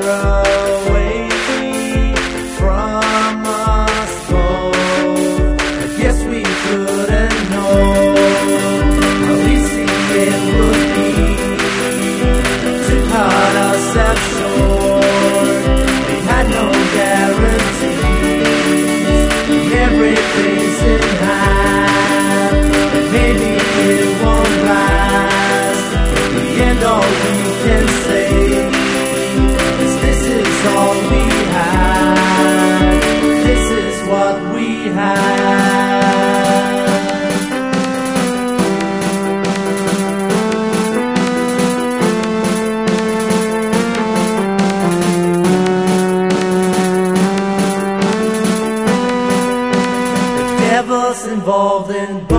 away from us both. I guess we couldn't know how easy it would be to cut ourselves short. We had no guarantees, everything's in hand. Maybe it won't last. In the end, all we can say is this is all we had. This is what we had. The devil's involved in